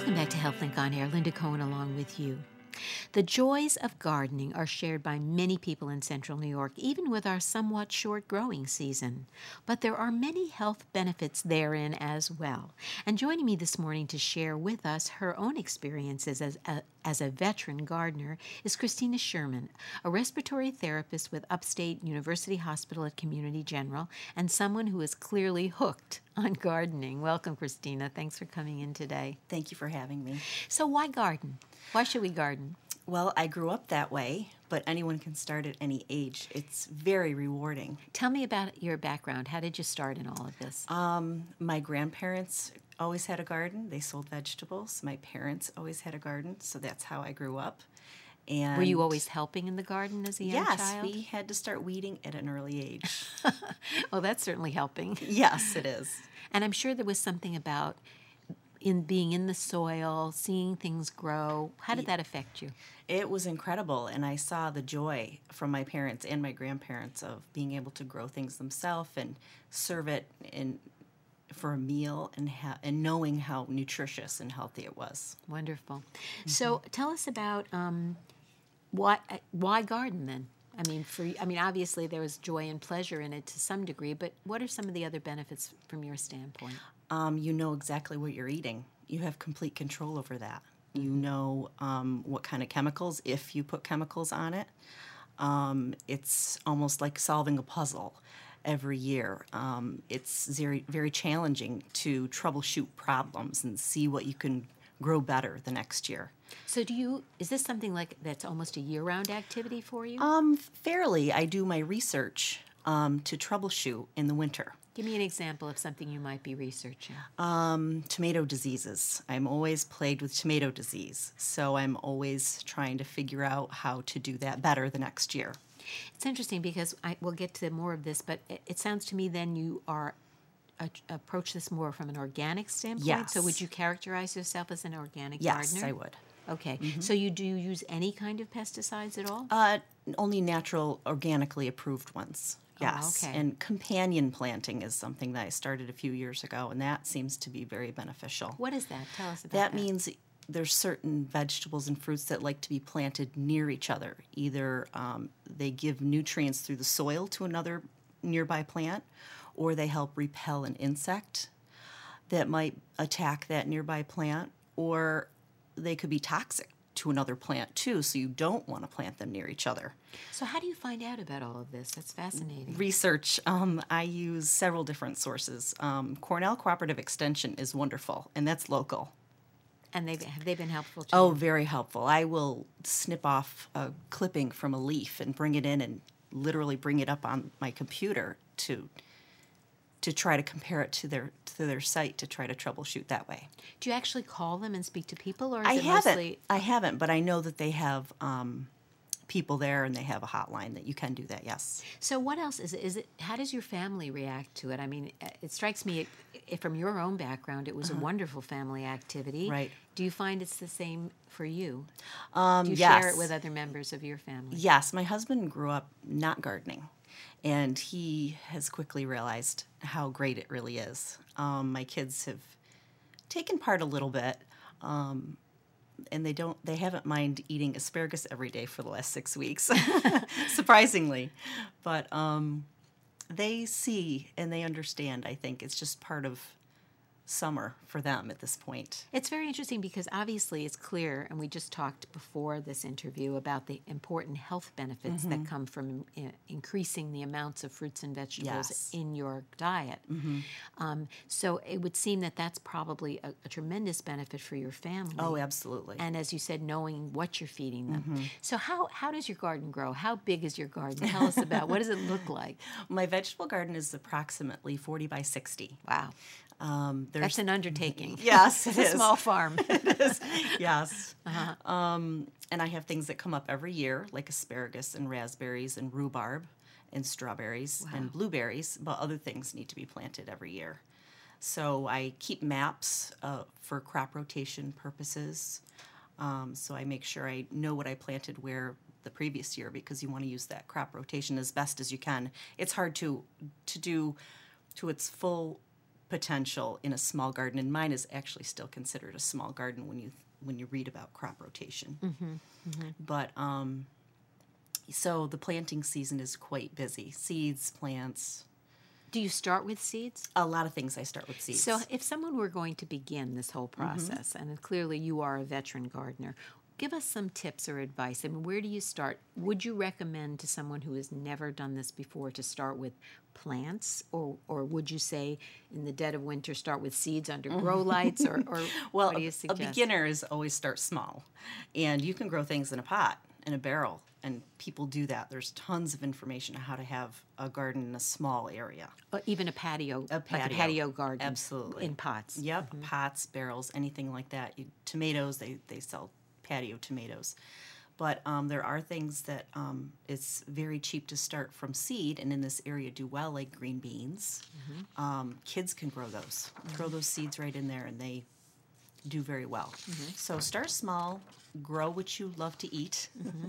Welcome back to HealthLink on Air. Linda Cohen along with you. The joys of gardening are shared by many people in central New York, even with our somewhat short growing season. But there are many health benefits therein as well. And joining me this morning to share with us her own experiences as a veteran gardener is Christina Sherman, a respiratory therapist with Upstate University Hospital at Community General and someone who is clearly hooked on gardening. Welcome, Christina. Thanks for coming in today. Thank you for having me. So why garden? Why should we garden? Well, I grew up that way, but anyone can start at any age. It's very rewarding. Tell me about your background. How did you start in all of this? My grandparents always had a garden. They sold vegetables. My parents always had a garden, so that's how I grew up. And were you always helping in the garden as a young child? Yes, we had to start weeding at an early age. Well, that's certainly helping. Yes, it is. And I'm sure there was something about in being in the soil, seeing things grow. How did that affect you? It was incredible, and I saw the joy from my parents and my grandparents of being able to grow things themselves and serve it for a meal and knowing how nutritious and healthy it was. Wonderful. Mm-hmm. So tell us about why garden then? I mean, obviously there was joy and pleasure in it to some degree, but what are some of the other benefits from your standpoint? You know exactly what you're eating. You have complete control over that. You know what kind of chemicals, if you put chemicals on it. It's almost like solving a puzzle every year. It's very, very challenging to troubleshoot problems and see what you can grow better the next year. So is this something like that's almost a year-round activity for you? Fairly. I do my research to troubleshoot in the winter. Give me an example of something you might be researching. Tomato diseases. I'm always plagued with tomato disease, so I'm always trying to figure out how to do that better the next year. It's interesting because we'll get to more of this, but it sounds to me then you are approach this more from an organic standpoint. Yes. So would you characterize yourself as an organic gardener? Yes, I would. Okay. Mm-hmm. So do you use any kind of pesticides at all? Only natural, organically approved ones. Yes. Oh, okay. And companion planting is something that I started a few years ago, and that seems to be very beneficial. What is that? Tell us about that. That means there's certain vegetables and fruits that like to be planted near each other. Either they give nutrients through the soil to another nearby plant, or they help repel an insect that might attack that nearby plant, or they could be toxic to another plant too, so you don't want to plant them near each other. So how do you find out about all of this? That's fascinating. Research. I use several different sources. Cornell Cooperative Extension is wonderful, and that's local. And have they been helpful to you? Oh, very helpful. I will snip off a clipping from a leaf and bring it in and literally bring it up on my computer to try to compare it to their site to try to troubleshoot that way. Do you actually call them and speak to people, or is I it haven't. mostly? I haven't, but I know that they have people there and they have a hotline that you can do that. Yes. So what else is it? How does your family react to it? I mean, it strikes me from your own background, it was a wonderful family activity. Right. Do you find it's the same for you? Do you yes. share it with other members of your family? Yes. My husband grew up not gardening. And he has quickly realized how great it really is. My kids have taken part a little bit, and they haven't mind eating asparagus every day for the last 6 weeks, surprisingly. But they see and they understand, I think. It's just part of summer for them at this point. It's very interesting because obviously it's clear, and we just talked before this interview about the important health benefits that come from increasing the amounts of fruits and vegetables Yes. in your diet. So it would seem that that's probably a tremendous benefit for your family. Oh, absolutely. And as you said, knowing what you're feeding them. So how does your garden grow? How big is your garden? Tell us about what does it look like? My vegetable garden is approximately 40 by 60. Wow. That's an undertaking. Yes, it's a small farm. It is. Yes. And I have things that come up every year, like asparagus and raspberries and rhubarb and strawberries and blueberries, but other things need to be planted every year. So I keep maps for crop rotation purposes. So I make sure I know what I planted where the previous year, because you want to use that crop rotation as best as you can. It's hard to do to its full potential in a small garden, and mine is actually still considered a small garden when you read about crop rotation. But so the planting season is quite busy. Seeds, plants, Do you start with seeds? a lot of things I start with seeds. So, if someone were going to begin this whole process, and clearly you are a veteran gardener, give us some tips or advice. I mean, where do you start? Would you recommend to someone who has never done this before to start with plants, or would you say in the dead of winter start with seeds under grow lights, or Well, what do you a suggest? beginner is always start small, and you can grow things in a pot, in a barrel, and people do that. There's tons of information on how to have a garden in a small area. Even a patio, like a patio. patio garden, Absolutely. in pots. Yep, pots, barrels, anything like that. Tomatoes, they sell patio tomatoes. But there are things that it's very cheap to start from seed, and in this area do well, like green beans. Kids can grow those. Throw those seeds right in there, and they do very well. So start small, grow what you love to eat,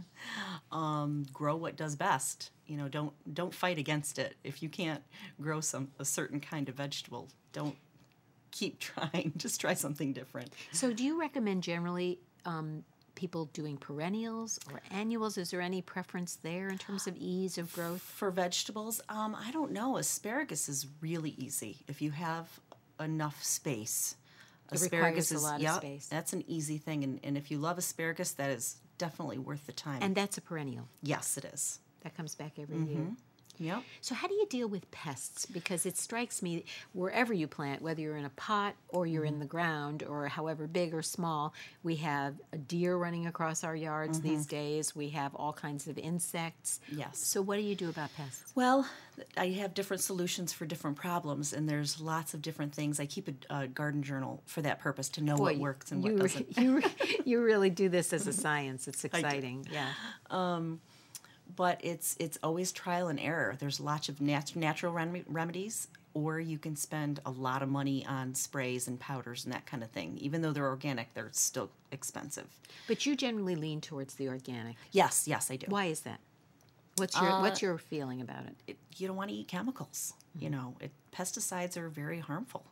grow what does best. You know, don't fight against it. If you can't grow a certain kind of vegetable, don't keep trying. Just try something different. So, do you recommend generally people doing perennials or annuals? Is there any preference there in terms of ease of growth? For vegetables, I don't know. Asparagus is really easy if you have enough space. It requires a lot of space. That's an easy thing. And if you love asparagus, that is definitely worth the time. And that's a perennial. Yes, it is. That comes back every year. Yep. So how do you deal with pests? Because it strikes me, wherever you plant, whether you're in a pot or you're in the ground or however big or small, we have a deer running across our yards these days. We have all kinds of insects. Yes. So what do you do about pests? Well, I have different solutions for different problems, and there's lots of different things. I keep a garden journal for that purpose, to know what works and what doesn't. You really do this as a science. It's exciting. Yeah. But it's always trial and error. There's lots of natural remedies, or you can spend a lot of money on sprays and powders and that kind of thing. Even though they're organic, they're still expensive. But you generally lean towards the organic. Yes, I do. Why is that? What's your feeling about it? You don't want to eat chemicals. You know, pesticides are very harmful,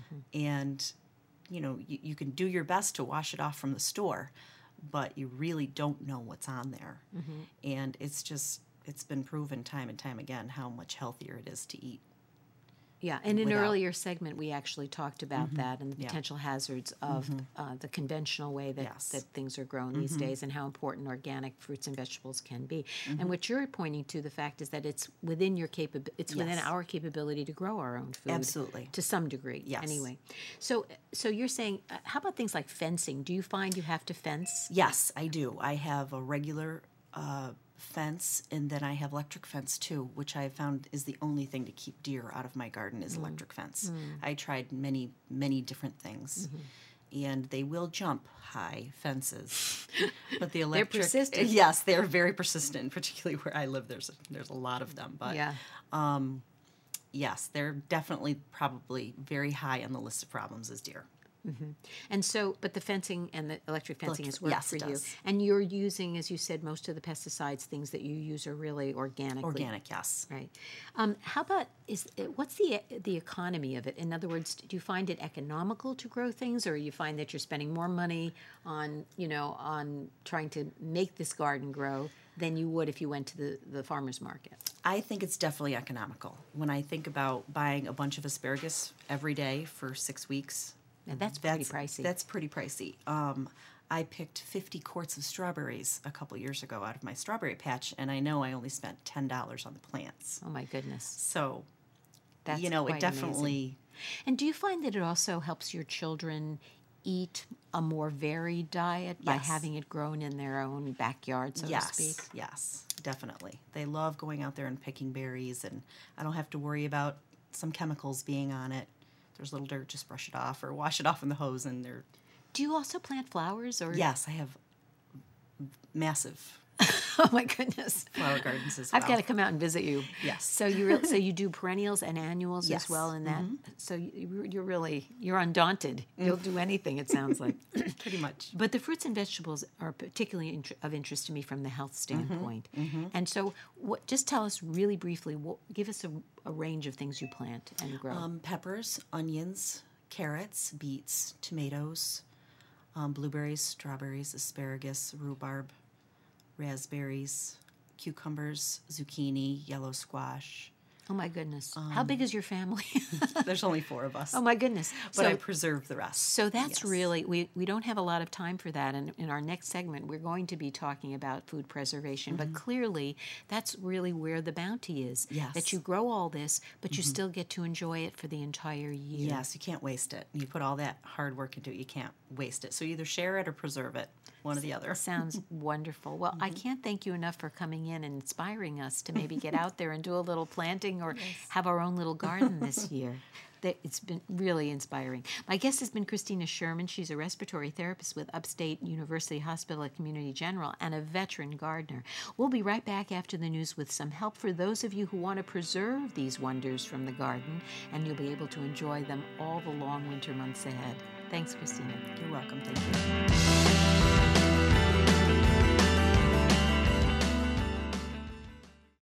and you know you can do your best to wash it off from the store, but you really don't know what's on there. And it's been proven time and time again how much healthier it is to eat. Yeah, and in an earlier segment, we actually talked about that and the potential hazards of the conventional way that things are grown these days, and how important organic fruits and vegetables can be. And what you're pointing to, the fact is that it's within within our capability to grow our own food. Absolutely. To some degree. Yes. Anyway, so you're saying, how about things like fencing? Do you find you have to fence? Yes, I do. I have a regular fence, and then I have electric fence too, which I have found is the only thing to keep deer out of my garden is electric fence. I tried many different things, and they will jump high fences, but the electric, they're persistent. Yes, they're very persistent. Particularly where I live, there's a lot of them. But yes, they're definitely probably very high on the list of problems as deer. And so, but the fencing and the electric fencing has worked yes, for it you. does. And you're using, as you said, most of the pesticides, things that you use are really organically. Organic, yes. Right. How about, what's the economy of it? In other words, do you find it economical to grow things, or you find that you're spending more money on trying to make this garden grow than you would if you went to the farmer's market? I think it's definitely economical. When I think about buying a bunch of asparagus every day for 6 weeks, and that's pretty pricey. That's pretty pricey. I picked 50 quarts of strawberries a couple years ago out of my strawberry patch, and I know I only spent $10 on the plants. Oh my goodness! So, That's it quite definitely. amazing. And do you find that it also helps your children eat a more varied diet by Yes. having it grown in their own backyard, so to speak? Yes, definitely. They love going out there and picking berries, and I don't have to worry about some chemicals being on it. There's little dirt, just brush it off or wash it off in the hose, and they're. Do you also plant flowers, or? Yes, I have massive Oh my goodness. flower gardens as well. I've got to come out and visit you. Yes. So so you do perennials and annuals Yes. as well in that. So you're undaunted. You'll do anything, it sounds like. Pretty much. But the fruits and vegetables are particularly of interest to me from the health standpoint. And so, just tell us really briefly. Give us a range of things you plant and grow. Peppers, onions, carrots, beets, tomatoes, blueberries, strawberries, asparagus, rhubarb, raspberries, cucumbers, zucchini, yellow squash. Oh my goodness! How big is your family? There's only 4 of us. Oh my goodness! But I preserve the rest. So that's Yes. really, we don't have a lot of time for that. And in our next segment, we're going to be talking about food preservation. But clearly, that's really where the bounty is. Yes. That you grow all this, but you still get to enjoy it for the entire year. Yes, you can't waste it. You put all that hard work into it, you can't waste it. So either share it or preserve it, one or the other. Sounds wonderful. Well, I can't thank you enough for coming in and inspiring us to maybe get out there and do a little planting or have our own little garden this year. It's been really inspiring. My guest has been Christina Sherman. She's a respiratory therapist with Upstate University Hospital at Community General and a veteran gardener. We'll be right back after the news with some help for those of you who want to preserve these wonders from the garden, and you'll be able to enjoy them all the long winter months ahead. Thanks, Christina. You're welcome. Thank you.